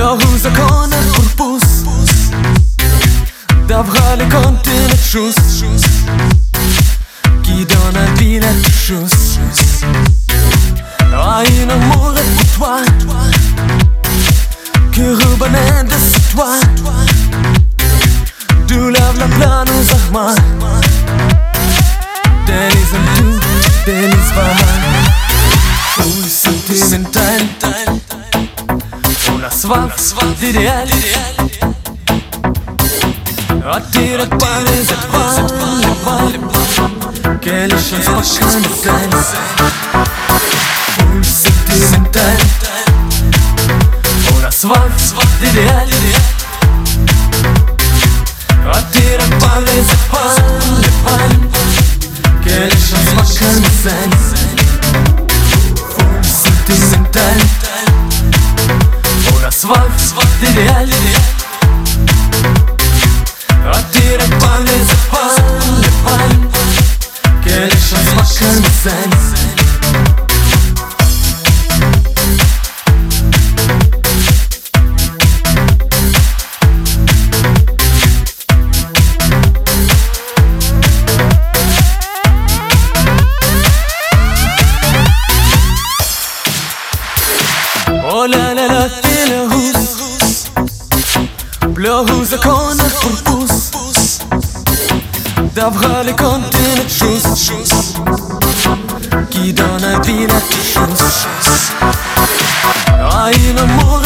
Pleureux con el purpus D'avrale continue just Qui donne la vie la juste Ai un amour pour toi Que revenait de toi Du lave la plane aux armes Delis en tout, delis bahar Full sentimental Una soif d'idéal Attiré par les étoiles Quelle chance pas connaissance Full sentimental Una soif d'idéal Attiré par les étoiles Quelle chance pas connaissance Full sentimental Una soif d'idéal Attiré par les étoiles Quelle chance pas connaissance Oh la la la, t'es rousse Pleureux con el purpus D'avrale continue juste Qui donne la vie la juste Ai un amour